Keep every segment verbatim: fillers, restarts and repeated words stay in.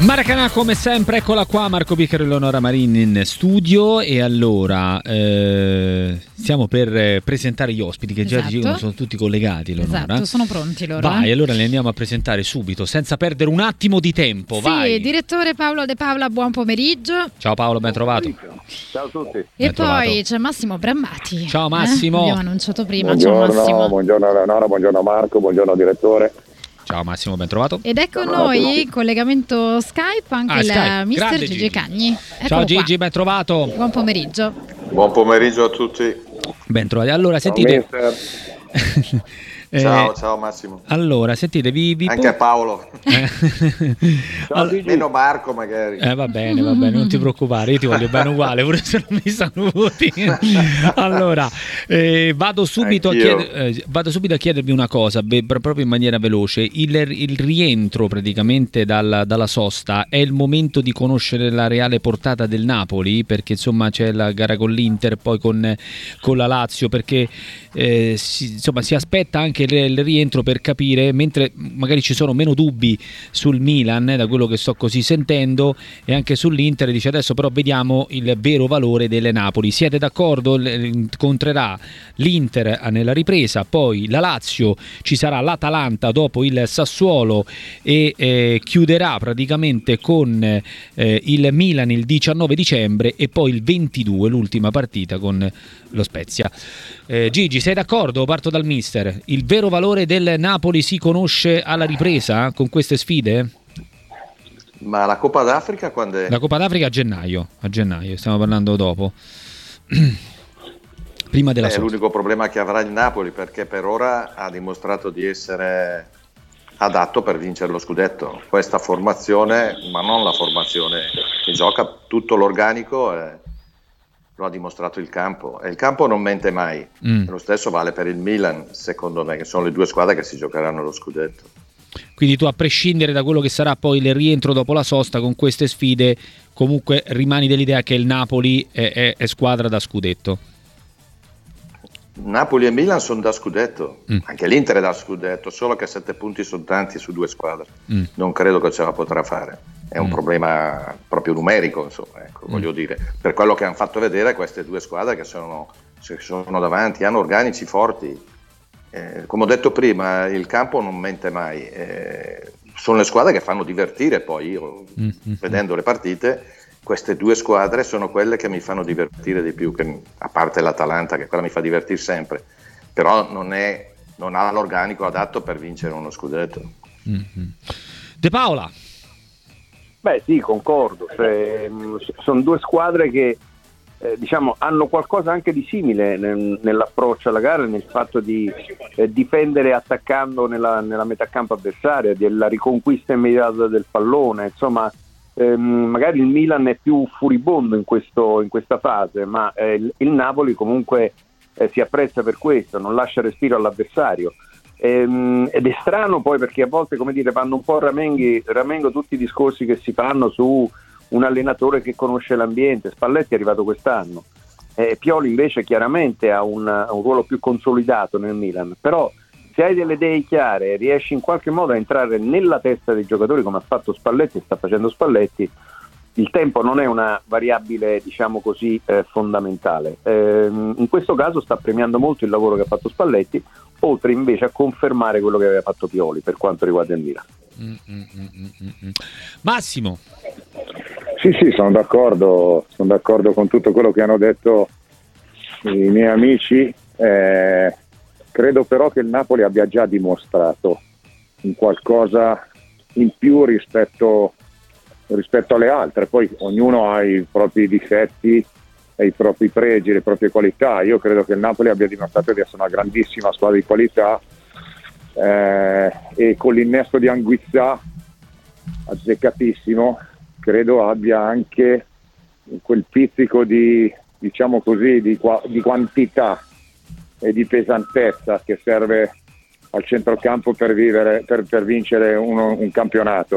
Maracanã come sempre, eccola qua, Marco Biccaro e Eleonora Marini in studio. E allora eh, stiamo per presentare gli ospiti che già esatto. dicono sono tutti collegati, Eleonora. Esatto, sono pronti loro. Vai, eh? allora li andiamo a presentare subito, senza perdere un attimo di tempo. Sì, vai. Direttore Paolo De Paola, buon pomeriggio. Ciao Paolo, ben trovato. Ciao a tutti. E Ben poi trovato. c'è Massimo Brammati. Ciao Massimo. Eh? Abbiamo annunciato prima. Buongiorno, Ciao Massimo. buongiorno Eleonora, buongiorno Marco, buongiorno direttore. Ciao Massimo, ben trovato. Ed è con noi in collegamento Skype anche Ah, il Skype. mister Grande Gigi Gigi. Cagni. Eccolo Ciao Gigi, qua. ben trovato. Buon pomeriggio. Buon pomeriggio a tutti. Ben trovati. Allora, Ciao, sentite. mister. eh, Ciao, ciao Massimo. Allora, sentite, vi, vi Anche a Paolo. Eh. Ciao, Gigi. Meno Marco magari. Eh, va bene, va bene, non ti preoccupare, io ti voglio bene uguale, pure se non mi saluti. Allora, eh, vado, subito a Anch'io. chieder- eh, vado subito a chiedervi una cosa, be- proprio in maniera veloce. Il, il rientro praticamente dal- dalla sosta è il momento di conoscere la reale portata del Napoli, perché insomma c'è la gara con l'Inter, poi con, con la Lazio, perché eh, si, insomma, si aspetta anche il, il rientro per capire, mentre magari ci sono meno dubbi sul Milan, eh, da quello che sto così sentendo, e anche sull'Inter, dice adesso però vediamo il vero valore delle Napoli. Siete d'accordo? L- incontrerà l'Inter nella ripresa, poi la Lazio, ci sarà l'Atalanta dopo il Sassuolo e eh, chiuderà praticamente con eh, il Milan il diciannove dicembre e poi il ventidue l'ultima partita con lo Spezia. eh, Gigi, sei d'accordo? Parto dal mister. Il vero valore del Napoli si conosce alla ripresa con queste sfide? Ma la Coppa d'Africa quando è? La Coppa d'Africa a gennaio, a gennaio, stiamo parlando dopo. Prima della È sosta. l'unico problema che avrà il Napoli, perché per ora ha dimostrato di essere adatto per vincere lo scudetto. Questa formazione, ma non la formazione che gioca, tutto l'organico eh, lo ha dimostrato il campo, e il campo non mente mai. Mm. Lo stesso vale per il Milan, secondo me, che sono le due squadre che si giocheranno lo scudetto. Quindi tu, a prescindere da quello che sarà poi il rientro dopo la sosta, con queste sfide comunque rimani dell'idea che il Napoli è, è, è squadra da scudetto. Napoli e Milan sono da scudetto, Mm. anche l'Inter è da scudetto, solo che sette punti sono tanti su due squadre. Mm. Non credo che ce la potrà fare. È un Mm. problema proprio numerico, insomma, ecco, Mm. voglio dire. Per quello che hanno fatto vedere queste due squadre che sono, che sono davanti, hanno organici forti. Eh, come ho detto prima, il campo non mente mai. Eh, sono le squadre che fanno divertire, poi io, Mm, mm, vedendo le partite, queste due squadre sono quelle che mi fanno divertire di più, che, a parte l'Atalanta, che quella mi fa divertire sempre, però non, è, non ha l'organico adatto per vincere uno scudetto. mm, mm. De Paola. Beh sì, concordo, cioè, mh, sono due squadre che eh, diciamo hanno qualcosa anche di simile nel, nell'approccio alla gara, nel fatto di eh, difendere attaccando nella, nella metà campo avversaria, della riconquista immediata del pallone, insomma ehm, magari il Milan è più furibondo in, questo, in questa fase, ma eh, il, il Napoli comunque eh, si apprezza per questo, non lascia respiro all'avversario. Ehm, ed è strano poi perché a volte, come dire, vanno un po' a ramenghi, ramengo tutti i discorsi che si fanno su un allenatore che conosce l'ambiente. Spalletti è arrivato quest'anno, eh, Pioli invece chiaramente ha un, un ruolo più consolidato nel Milan, però se hai delle idee chiare, riesci in qualche modo a entrare nella testa dei giocatori come ha fatto Spalletti e sta facendo Spalletti, il tempo non è una variabile, diciamo così, eh, fondamentale. Eh, in questo caso sta premiando molto il lavoro che ha fatto Spalletti, oltre invece a confermare quello che aveva fatto Pioli per quanto riguarda il Milan. Mm, mm, mm, mm, mm. Massimo. Sì, sì, sono d'accordo, sono d'accordo con tutto quello che hanno detto i miei amici. Eh, credo però che il Napoli abbia già dimostrato un qualcosa in più rispetto rispetto alle altre. Poi ognuno ha i propri difetti e i propri pregi, le proprie qualità. Io credo che il Napoli abbia dimostrato di essere una grandissima squadra di qualità, eh, e con l'innesto di Anguissa azzeccatissimo credo abbia anche quel pizzico di, diciamo così, di, di quantità e di pesantezza che serve al centrocampo per vivere, per, per vincere uno, un campionato.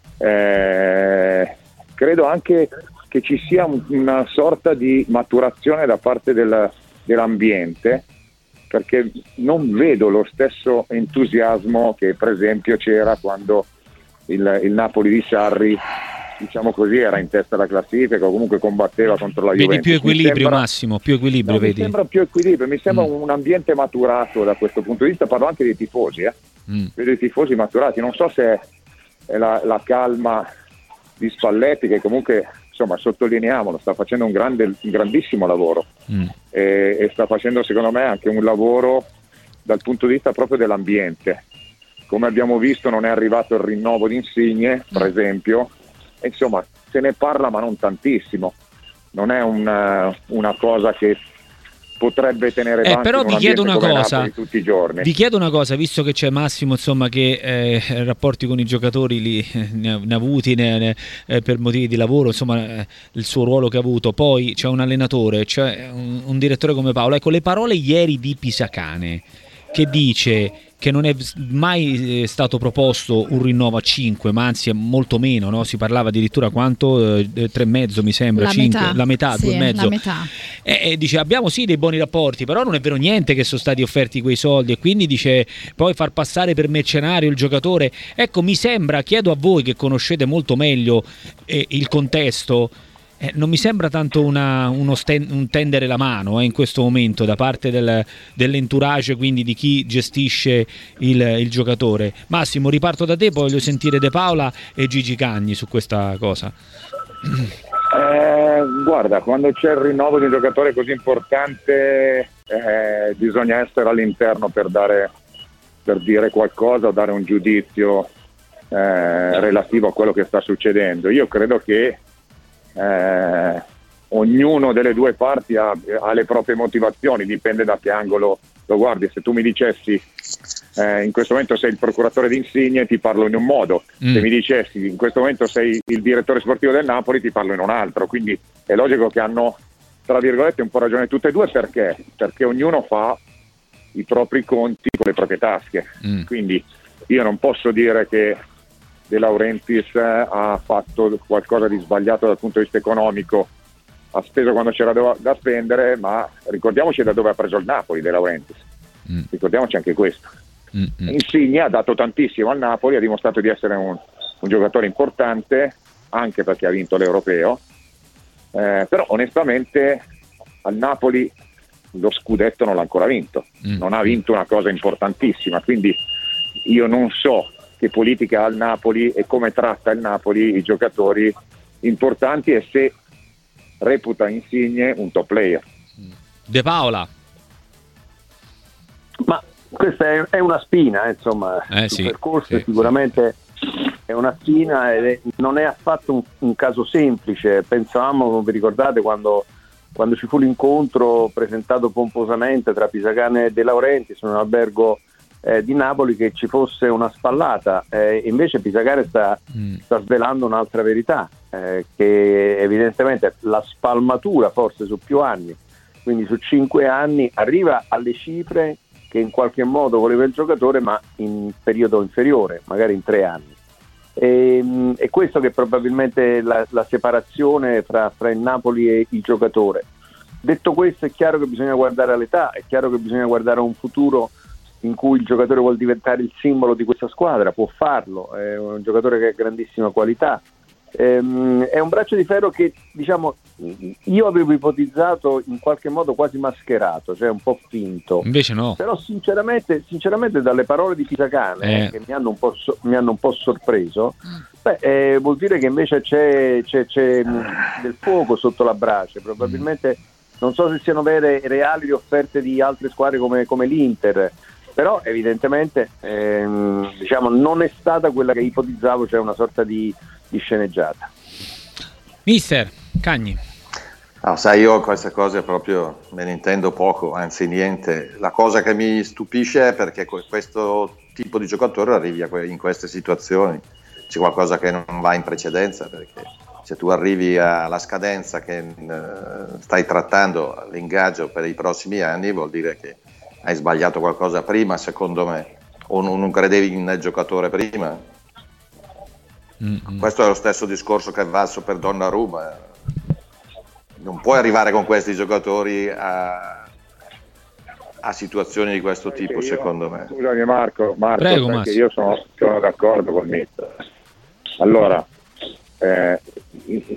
Eh, credo anche che ci sia un, una sorta di maturazione da parte del, dell'ambiente, perché non vedo lo stesso entusiasmo che per esempio c'era quando il, il Napoli di Sarri diciamo così, era in testa alla classifica, comunque combatteva contro la vedi Juventus. più equilibrio, sembra, Massimo, più equilibrio, no, vedi? Mi sembra più equilibrio, mi sembra Mm. un ambiente maturato da questo punto di vista, parlo anche dei tifosi, eh. Mm. Vedo i tifosi maturati, non so se è la, la calma di Spalletti, che comunque, insomma, sottolineiamolo, sta facendo un, grande, un grandissimo lavoro Mm. e, e sta facendo secondo me anche un lavoro dal punto di vista proprio dell'ambiente. Come abbiamo visto non è arrivato il rinnovo di Insigne, per esempio, e insomma se ne parla ma non tantissimo, non è una, una cosa che potrebbe tenere Eh, avanti però in un vi chiedo ambiente una come cosa, Napoli tutti i giorni. vi chiedo una cosa, visto che c'è Massimo, insomma, che eh, rapporti con i giocatori li, eh, ne, ha, ne ha avuti ne, ne, eh, per motivi di lavoro, insomma, eh, il suo ruolo che ha avuto, poi c'è un allenatore, c'è un, un direttore come Paolo. Ecco, le parole ieri di Pisacane, che dice che non è mai stato proposto un rinnovo a cinque, ma anzi è molto meno, no? Si parlava addirittura quanto? Eh, tre e mezzo mi sembra, La cinque, metà. la metà, Sì, due e mezzo. la metà. E, e dice abbiamo sì dei buoni rapporti, però non è vero niente che sono stati offerti quei soldi, e quindi dice poi far passare per mercenario il giocatore. Ecco, mi sembra, chiedo a voi che conoscete molto meglio eh, il contesto, Eh, non mi sembra tanto una, uno sten- un tendere la mano eh, in questo momento da parte del, dell'entourage, quindi di chi gestisce il, il giocatore. Massimo, riparto da te, poi voglio sentire De Paola e Gigi Cagni su questa cosa. Eh, guarda, quando c'è il rinnovo di un giocatore così importante eh, bisogna essere all'interno per dare, per dire qualcosa o dare un giudizio eh, relativo a quello che sta succedendo. Io credo che Eh, ognuno delle due parti ha, ha le proprie motivazioni, dipende da che angolo lo guardi. Se tu mi dicessi eh, in questo momento sei il procuratore di Insigne, ti parlo in un modo, Mm. se mi dicessi in questo momento sei il direttore sportivo del Napoli, ti parlo in un altro. Quindi è logico che hanno, tra virgolette, un po' ragione tutte e due. Perché? Perché ognuno fa i propri conti con le proprie tasche. Mm. Quindi io non posso dire che De Laurentiis ha fatto qualcosa di sbagliato dal punto di vista economico, ha speso quando c'era da, da spendere, ma ricordiamoci da dove ha preso il Napoli De Laurentiis, Mm. ricordiamoci anche questo. Mm, mm. Insigne ha dato tantissimo al Napoli, ha dimostrato di essere un, un giocatore importante, anche perché ha vinto l'Europeo, eh, però onestamente al Napoli lo scudetto non l'ha ancora vinto, Mm. non ha vinto una cosa importantissima, quindi io non so che politica ha il Napoli e come tratta il Napoli i giocatori importanti e se reputa Insigne un top player. De Paola. Ma questa è, è una spina, eh, insomma, Eh, il sì, percorso sì, sicuramente è una spina ed è, non è affatto un, un caso semplice. Pensavamo, vi ricordate, quando, quando ci fu l'incontro presentato pomposamente tra Pisacane e De Laurentiis in un albergo eh, di Napoli, che ci fosse una spallata, eh, invece Pisacane sta, Mm. sta svelando un'altra verità, eh, che evidentemente la spalmatura forse su più anni, quindi su cinque anni, arriva alle cifre che in qualche modo voleva il giocatore, ma in periodo inferiore, magari in tre anni. E, e questo che probabilmente è la, la separazione fra, fra il Napoli e il giocatore. Detto questo, è chiaro che bisogna guardare all'età, è chiaro che bisogna guardare a un futuro in cui il giocatore vuol diventare il simbolo di questa squadra, può farlo, è un giocatore che ha grandissima qualità. Ehm, è un braccio di ferro che, diciamo, io avevo ipotizzato in qualche modo quasi mascherato, cioè un po' finto. Invece no. Però sinceramente, sinceramente dalle parole di Pisacane, Eh. che mi hanno un po', so- mi hanno un po' sorpreso, beh, eh, vuol dire che invece c'è, c'è, c'è mh, del fuoco sotto la brace. Probabilmente non so se siano vere e reali le offerte di altre squadre come, come l'Inter, però evidentemente ehm, diciamo, non è stata quella che ipotizzavo, cioè una sorta di, di sceneggiata. Mister Cagni. No, sai, io queste cose proprio me ne intendo poco, anzi niente. La cosa che mi stupisce è perché questo tipo di giocatore arrivi a que- in queste situazioni. C'è qualcosa che non va in precedenza, perché se tu arrivi alla scadenza che eh, stai trattando l'ingaggio per i prossimi anni, vuol dire che hai sbagliato qualcosa prima, secondo me, o non, non credevi nel giocatore prima. Mm-hmm. Questo è lo stesso discorso che è valso per Donnarumma. Non puoi arrivare con questi giocatori a, a situazioni di questo tipo, Io- secondo me. Scusami Marco, Marco, Prego, sai Massimo. che io sono, sono d'accordo con Mister. Allora, eh,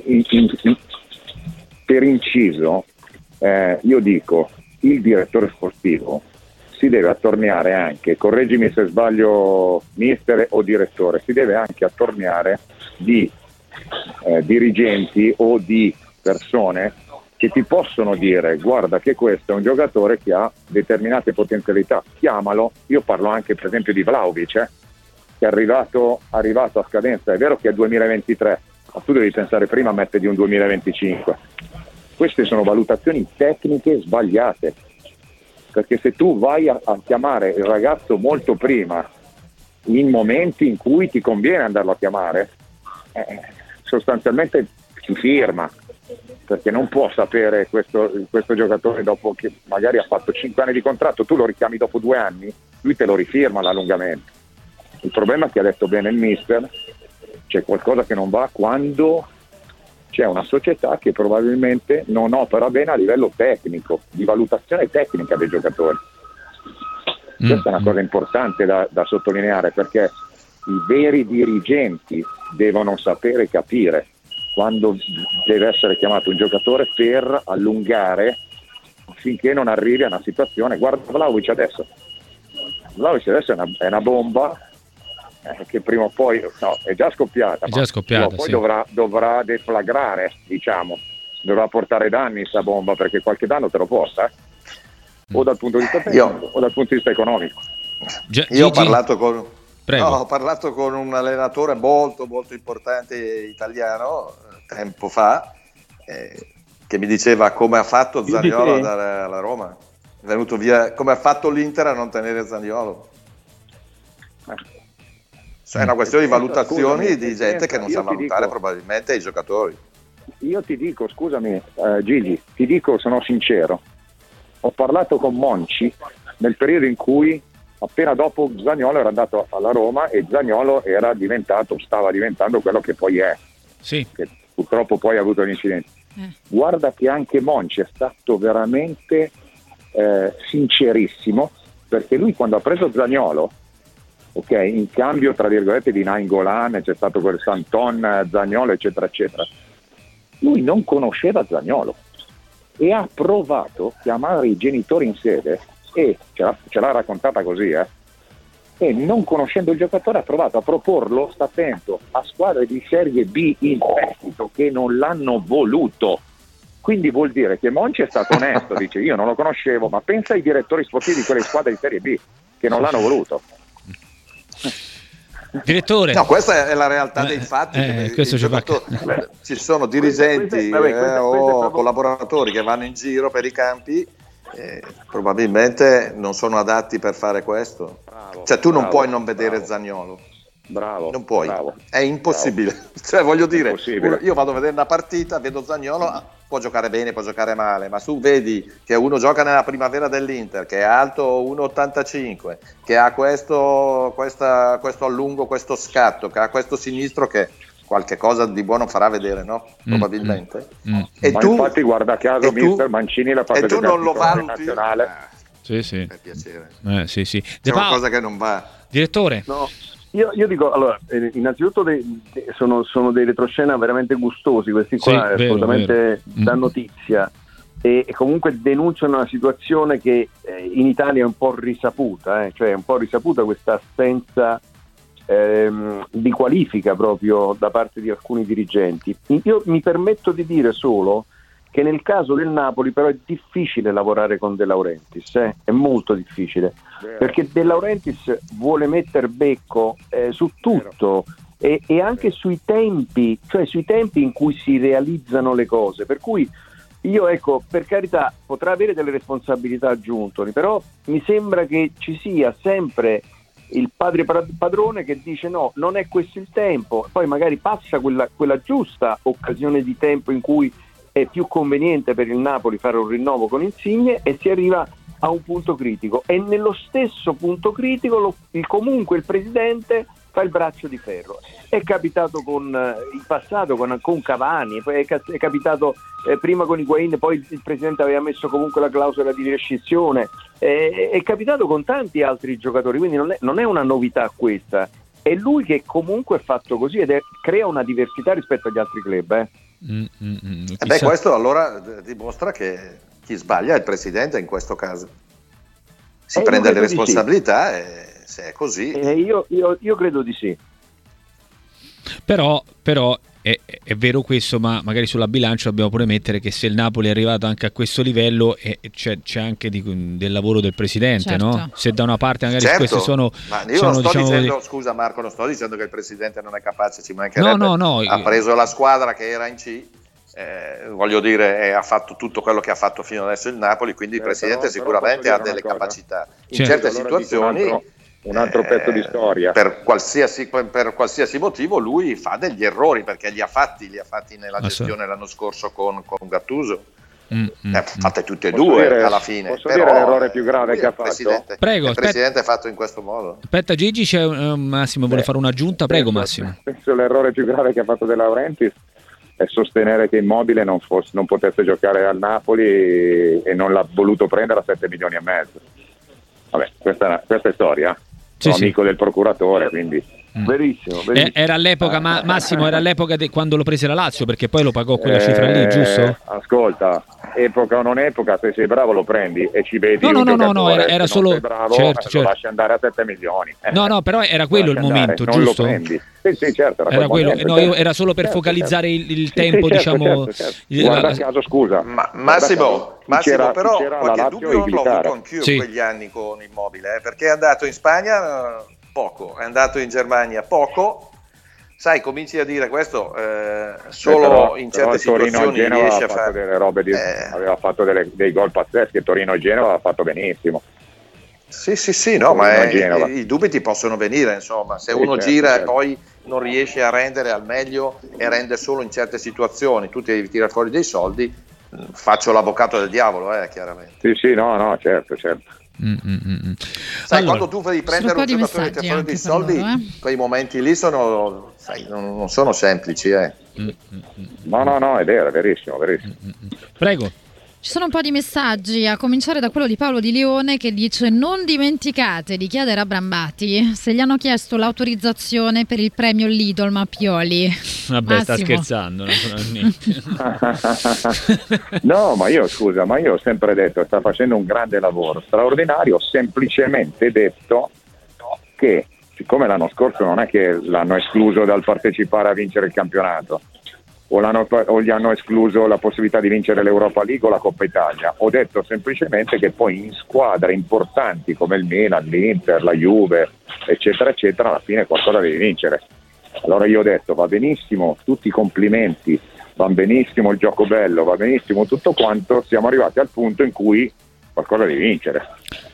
in, in, per inciso, eh, io dico, il direttore sportivo si deve attorniare anche, correggimi se sbaglio mister o direttore, si deve anche attorniare di eh, dirigenti o di persone che ti possono dire guarda che questo è un giocatore che ha determinate potenzialità, chiamalo, io parlo anche per esempio di Vlahovic, eh, che è arrivato, arrivato a scadenza, è vero che è duemilaventitré, ma tu devi pensare prima a mettere di un duemilaventicinque. Queste sono valutazioni tecniche sbagliate, perché se tu vai a, a chiamare il ragazzo molto prima, in momenti in cui ti conviene andarlo a chiamare, eh, sostanzialmente si firma, perché non può sapere questo, questo giocatore dopo che magari ha fatto cinque anni di contratto, tu lo richiami dopo due anni, lui te lo rifirma l'allungamento. Il problema è che ha detto bene il mister, c'è qualcosa che non va quando c'è una società che probabilmente non opera bene a livello tecnico, di valutazione tecnica dei giocatori. Mm. Questa è una cosa importante da, da sottolineare, perché i veri dirigenti devono sapere capire quando deve essere chiamato un giocatore per allungare finché non arrivi a una situazione. Guarda Vlahovic adesso, Vlahovic adesso è una, è una bomba eh, che prima o poi no, è già scoppiata, è già scoppiata ma poi sì. dovrà, dovrà deflagrare, diciamo, dovrà portare danni sta bomba, perché qualche danno te lo porta eh? o dal punto di vista tecnico io, o dal punto di vista economico. G- io ho parlato con No, ho parlato con un allenatore molto molto importante italiano tempo fa eh, che mi diceva come ha fatto Zaniolo ad andare alla Roma, è venuto via, come ha fatto l'Inter a non tenere Zaniolo. Cioè, è una questione di valutazioni scusami, di gente che non sa valutare dico, probabilmente i giocatori. Io ti dico, scusami eh, Gigi, ti dico, sono sincero, ho parlato con Monchi nel periodo in cui appena dopo Zaniolo era andato alla Roma e Zaniolo era diventato, stava diventando quello che poi è, sì. che purtroppo poi ha avuto l'incidente. Eh. Guarda che anche Monchi è stato veramente eh, sincerissimo, perché lui quando ha preso Zaniolo, ok, in cambio tra virgolette di Nainggolan, c'è stato quel Santon, Zaniolo eccetera eccetera, lui non conosceva Zaniolo e ha provato a chiamare i genitori in sede e ce l'ha, ce l'ha raccontata così eh? e non conoscendo il giocatore ha provato a proporlo, sta attento, a squadre di Serie B in prestito che non l'hanno voluto. Quindi vuol dire che Monchi è stato onesto, dice io non lo conoscevo, ma pensa ai direttori sportivi di quelle squadre di Serie B che non l'hanno voluto. Direttore, no, questa è la realtà dei fatti. Eh, eh, questo ci, fa... ci sono dirigenti queste, queste, eh, queste, o queste collaboratori che vanno in giro per i campi. Eh, probabilmente non sono adatti per fare questo. Bravo, cioè tu bravo, non puoi non vedere bravo. Zaniolo. Bravo. Non puoi. Bravo. È impossibile. Bravo. Cioè voglio dire, impossibile. Io vado a vedere una partita, vedo Zaniolo, può giocare bene, può giocare male, ma tu vedi che uno gioca nella primavera dell'Inter, che è alto uno virgola ottantacinque, che ha questo, questa, questo allungo, questo scatto, che ha questo sinistro che qualche cosa di buono farà vedere, no? Probabilmente. Mm, mm. E ma tu, infatti guarda caso mister Mancini l'ha fatto e tu non lo valuti nazionale. Sì, sì. Per piacere. Eh, sì, sì. C'è qualcosa che non va. Direttore. No, io, io dico, allora, eh, innanzitutto de, de, sono, sono dei retroscena veramente gustosi, questi qua, sì, vero, assolutamente vero. Da notizia. E, e comunque denunciano una situazione che eh, in Italia è un po' risaputa, eh, cioè è un po' risaputa questa assenza ehm, di qualifica proprio da parte di alcuni dirigenti. Io mi permetto di dire solo che nel caso del Napoli però è difficile lavorare con De Laurentiis, eh? È molto difficile, Vero. Perché De Laurentiis vuole metter becco eh, su tutto e, e anche sui tempi, cioè sui tempi in cui si realizzano le cose, per cui io ecco, per carità, potrà avere delle responsabilità aggiunte, però mi sembra che ci sia sempre il padre padrone che dice no, non è questo il tempo, poi magari passa quella, quella giusta occasione di tempo in cui è più conveniente per il Napoli fare un rinnovo con Insigne e si arriva a un punto critico e nello stesso punto critico lo, il, comunque il presidente fa il braccio di ferro. È capitato con eh, il passato con, con Cavani, poi è, è capitato eh, prima con Higuain, poi il, il presidente aveva messo comunque la clausola di rescissione, eh, è capitato con tanti altri giocatori, quindi non è, non è una novità questa, è lui che comunque è fatto così ed è, crea una diversità rispetto agli altri club, eh. Mm, mm, mm, e beh, questo allora dimostra che chi sbaglia è il presidente in questo caso. Si eh, prende le di responsabilità sì. e se è così... Eh, io, io, io credo di sì. Però, però è, è vero questo, ma magari sulla bilancia dobbiamo pure mettere che se il Napoli è arrivato anche a questo livello eh, c'è, c'è anche di, del lavoro del presidente, certo. no? Se da una parte magari certo, queste sono... ma io sono, non sto diciamo, dicendo, così... scusa Marco, non sto dicendo che il presidente non è capace, ci mancherebbe, no, no, no, ha preso la squadra che era in C, eh, voglio dire, eh, ha fatto tutto quello che ha fatto fino adesso il Napoli, quindi eh, il presidente però, sicuramente però ha delle capacità. In certo. certe allora situazioni... un altro pezzo di storia. Per qualsiasi, per qualsiasi motivo lui fa degli errori, perché li ha fatti, li ha fatti nella gestione l'anno scorso con, con Gattuso. Mm, mm, eh, fate tutte e due dire, alla fine. Posso però, dire l'errore più grave che ha fatto? Presidente, prego, il presidente è fatto in questo modo. Aspetta Gigi, c'è un, Massimo vuole Beh, fare un'aggiunta, prego penso, Massimo. Penso l'errore più grave che ha fatto De Laurentiis è sostenere che Immobile non, fosse, non potesse giocare al Napoli e, e non l'ha voluto prendere a sette milioni e mezzo. Vabbè, questa, questa è storia. Sono sì, amico sì. del procuratore, quindi mm. verissimo, verissimo. Era all'epoca, ma, Massimo, era all'epoca de, quando lo prese la Lazio, perché poi lo pagò quella eh, cifra lì, giusto? Ascolta, epoca o non epoca, se sei bravo lo prendi e ci vedi. No, no, no, no, no, era, era solo sei bravo, certo, lo certo. lasci andare a sette milioni. Eh. No, no, però era quello il momento, andare, giusto? Non lo prendi. Sì, sì, certo, era, era quello, momento, no, certo. io era solo per certo, focalizzare certo. il, il tempo, sì, certo, diciamo. Certo, certo. Guarda la... caso, scusa. Ma, Massimo, Massimo c'era, però c'era qualche dubbio non l'ho avuto anch'io sì. quegli anni con Immobile, eh, perché è andato in Spagna poco, è andato in Germania poco. Sai, cominci a dire questo eh, solo eh, però, in certe situazioni riesce a fare delle robe di, eh, aveva fatto delle, dei gol pazzeschi. Torino e Genova ha fatto benissimo. Sì, sì, sì, no, Torino ma è, i, i dubbi ti possono venire, insomma, se sì, uno certo, gira certo. e poi non riesce a rendere al meglio e rende solo in certe situazioni, tu ti devi tirare fuori dei soldi, faccio l'avvocato del diavolo, eh, chiaramente. Sì, sì, no, no, certo, certo. Mm, mm, mm. Sai, allora, quando tu devi prendere un giocatore e ti fuori dei soldi, loro, eh? quei momenti lì sono, sai, non, non sono semplici, eh. Mm, mm, mm. No, no, no, è vero, è verissimo, verissimo. Mm, mm. Prego. Ci sono un po' di messaggi, a cominciare da quello di Paolo Di Leone che dice: non dimenticate di chiedere a Brambati se gli hanno chiesto l'autorizzazione per il premio Lidl Mappioli. Vabbè, Massimo. Sta scherzando naturalmente. No, ma io scusa, ma io ho sempre detto sta facendo un grande lavoro straordinario, ho semplicemente detto che siccome l'anno scorso non è che l'hanno escluso dal partecipare a vincere il campionato, O, l'hanno, o gli hanno escluso la possibilità di vincere l'Europa League o la Coppa Italia. Ho detto semplicemente che poi in squadre importanti come il Milan, l'Inter, la Juve, eccetera, eccetera, alla fine qualcosa devi vincere. Allora io ho detto va benissimo, tutti i complimenti, va benissimo il gioco bello, va benissimo tutto quanto, siamo arrivati al punto in cui qualcosa devi vincere.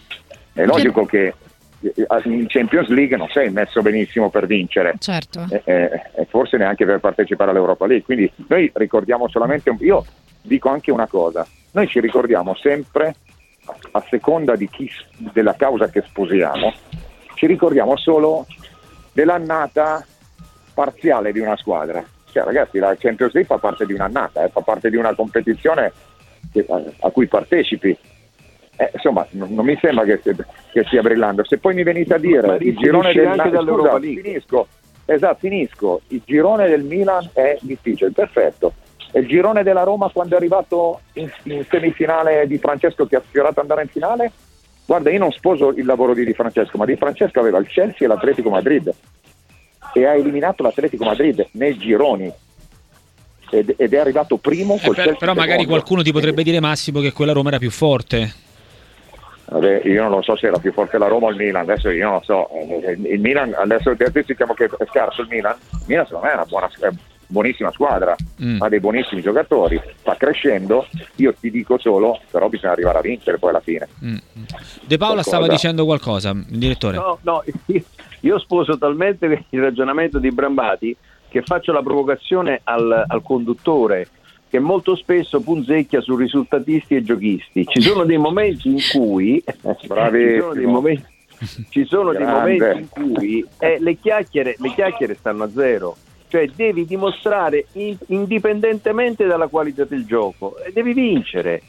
È logico che in Champions League non sei messo benissimo per vincere, certo. e, e, e forse neanche per partecipare all'Europa League, quindi noi ricordiamo solamente, io dico anche una cosa, noi ci ricordiamo sempre a seconda di chi, della causa che sposiamo, ci ricordiamo solo dell'annata parziale di una squadra. Cioè ragazzi, la Champions League fa parte di un'annata, eh, fa parte di una competizione che, a, a cui partecipi. Eh, insomma, non, non mi sembra che, che stia brillando. Se poi mi venite a dire il girone del anche scusa, finisco, esatto, finisco. Il girone del Milan è difficile, perfetto. E il girone della Roma quando è arrivato in, in semifinale Di Francesco che ha sfiorato ad andare in finale? Guarda, io non sposo il lavoro di Di Francesco, ma Di Francesco aveva il Chelsea e l'Atletico Madrid e ha eliminato l'Atletico Madrid nei gironi. Ed, ed è arrivato primo col eh, per, però magari secondo. Qualcuno ti potrebbe dire Massimo che quella Roma era più forte. Vabbè, io non lo so se era più forte la Roma o il Milan, adesso io non lo so. Il Milan, adesso diciamo che è scarso il Milan. Il Milan secondo me è una buona, è buonissima squadra, mm. ha dei buonissimi giocatori, sta crescendo. Io ti dico solo, però bisogna arrivare a vincere poi alla fine. Mm. De Paola qualcosa. Stava dicendo qualcosa, il direttore. No, no, io sposo talmente il ragionamento di Brambati che faccio la provocazione al, al conduttore che molto spesso punzecchia su risultatisti e giochisti. Ci sono dei momenti in cui ci sono dei momenti, ci sono dei momenti in cui eh, le chiacchiere le chiacchiere stanno a zero, cioè devi dimostrare in, indipendentemente dalla qualità del gioco, e devi vincere.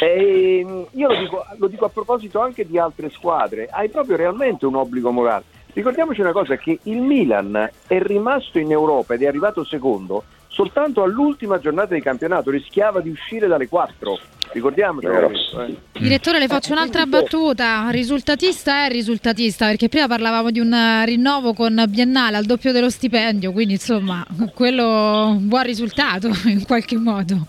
E io lo dico, lo dico a proposito anche di altre squadre, hai proprio realmente un obbligo morale. Ricordiamoci una cosa, che il Milan è rimasto in Europa ed è arrivato secondo soltanto all'ultima giornata di campionato, rischiava di uscire dalle quattro, ricordiamocelo questo, eh. Direttore, le faccio un'altra battuta. Risultatista è risultatista, perché prima parlavamo di un rinnovo con biennale al doppio dello stipendio, quindi insomma quello un buon risultato in qualche modo.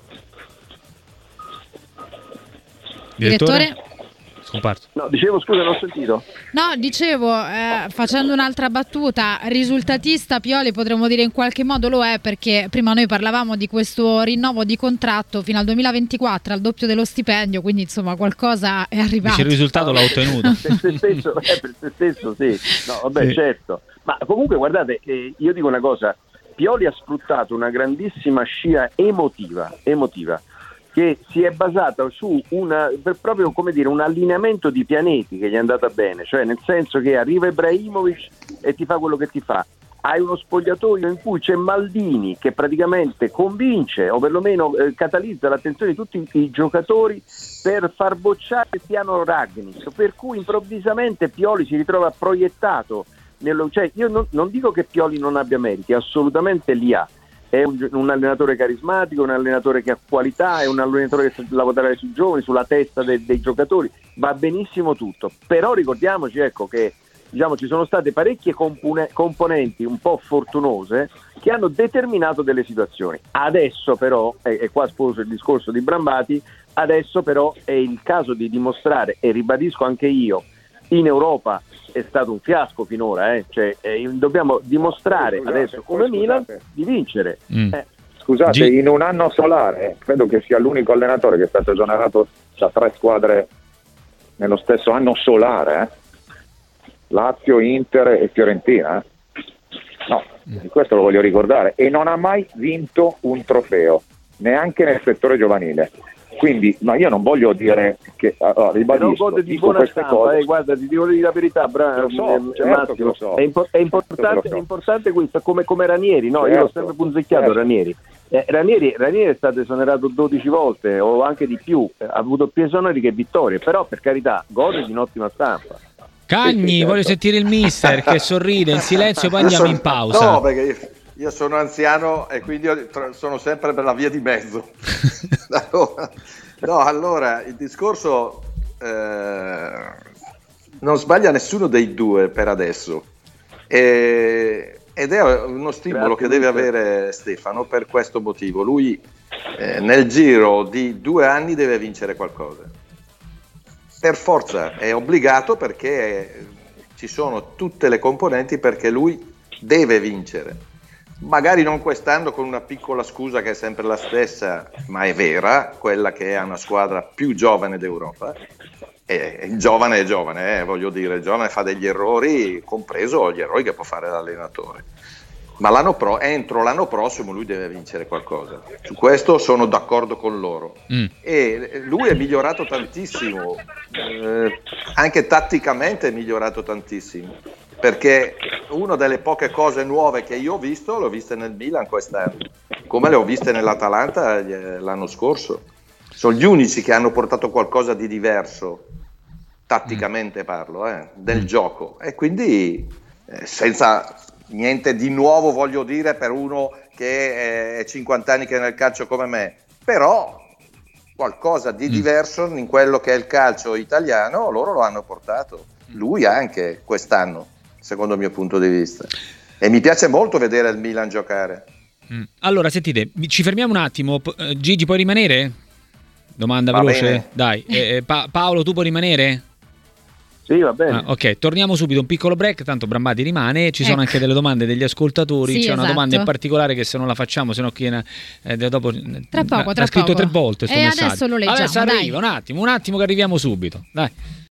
Direttore? Direttore? Scomparto. No, dicevo, scusa, non ho sentito. No, dicevo, eh, facendo un'altra battuta, risultatista Pioli potremmo dire in qualche modo lo è, perché prima noi parlavamo di questo rinnovo di contratto fino al duemilaventiquattro al doppio dello stipendio, quindi insomma qualcosa è arrivato. Dice il risultato l'ha ottenuto. Per se stesso, eh, per se stesso sì. No, vabbè, Sì. certo. Ma comunque guardate, eh, io dico una cosa, Pioli ha sfruttato una grandissima scia emotiva, emotiva che si è basata su una, per proprio come dire, un allineamento di pianeti che gli è andata bene, cioè nel senso che arriva Ibrahimovic e ti fa quello che ti fa. Hai uno spogliatoio in cui c'è Maldini che praticamente convince o perlomeno eh, catalizza l'attenzione di tutti i, i giocatori per far bocciare Cristiano Ragnic, per cui improvvisamente Pioli si ritrova proiettato nello, cioè io non, non dico che Pioli non abbia meriti, assolutamente li ha. È un, un allenatore carismatico, un allenatore che ha qualità, è un allenatore che sa lavorare sui giovani, sulla testa de, dei giocatori, va benissimo tutto, però ricordiamoci, ecco, che diciamo ci sono state parecchie compone, componenti un po' fortunose che hanno determinato delle situazioni. Adesso però, e, e qua sposo il discorso di Brambati, adesso però è il caso di dimostrare, e ribadisco anche io, in Europa è stato un fiasco finora, eh? Cioè, eh, dobbiamo dimostrare scusate, adesso come scusate. Milan di vincere. Mm. Eh. Scusate, G- in un anno solare credo che sia l'unico allenatore che è stato esonerato da tre squadre nello stesso anno solare, eh? Lazio, Inter e Fiorentina. Eh? No, questo lo voglio ricordare. E non ha mai vinto un trofeo, neanche nel settore giovanile. Quindi, ma io non voglio dire che allora, ribadisco, Però gode di dico buona queste stampa, cose. eh, guarda, ti devo dire la verità, Bra- Lo so, eh, certo Massimo, che lo so. è, impo- è importante, Certo che lo so. è importante questo, come, come Ranieri, no? Io l'ho Certo, sempre punzecchiato certo. Ranieri. Eh, Ranieri. Ranieri è stato esonerato dodici volte o anche di più, eh, ha avuto più esoneri che vittorie, però per carità gode di un'ottima stampa. Cagni, Sì, sì, certo. voglio sentire il mister che sorride in silenzio, poi andiamo in pausa. No, perché io, io sono anziano e quindi io tra- sono sempre per la via di mezzo. Allora, no, allora il discorso eh, non sbaglia nessuno dei due per adesso. E, ed è uno stimolo Grazie, che deve mister. avere Stefano per questo motivo. Lui eh, nel giro di due anni deve vincere qualcosa. Per forza, è obbligato, perché ci sono tutte le componenti perché lui deve vincere. Magari non quest'anno, con una piccola scusa che è sempre la stessa, ma è vera, quella che è una squadra più giovane d'Europa. E il giovane è giovane, eh, voglio dire, il giovane fa degli errori, compreso gli errori che può fare l'allenatore. Ma l'anno pro, entro l'anno prossimo lui deve vincere qualcosa. Su questo sono d'accordo con loro. Mm. E lui è migliorato tantissimo, eh, anche tatticamente è migliorato tantissimo, perché una delle poche cose nuove che io ho visto l'ho viste nel Milan quest'anno, come le ho viste nell'Atalanta l'anno scorso. Sono gli unici che hanno portato qualcosa di diverso, tatticamente parlo, eh, del gioco, e quindi eh, senza niente di nuovo, voglio dire, per uno che è cinquanta anni che è nel calcio come me, però qualcosa di diverso in quello che è il calcio italiano loro lo hanno portato, lui anche quest'anno, secondo il mio punto di vista, e mi piace molto vedere il Milan giocare. Mm. Allora, sentite, ci fermiamo un attimo. P- eh, Gigi, puoi rimanere? Domanda Va veloce? bene. Dai, eh, Pa- Paolo, tu puoi rimanere? Sì, va bene. Ah, ok, torniamo subito, un piccolo break, tanto Brambati rimane, ci sono Ecco. anche delle domande degli ascoltatori, Sì, c'è una esatto. domanda in particolare che se non la facciamo, se no chi ne- eh, dopo Tra poco, ha tra scritto poco. tre volte sto E messaggio. adesso lo leggiamo, Adesso dai. arriva, un attimo, un attimo che arriviamo subito. Dai.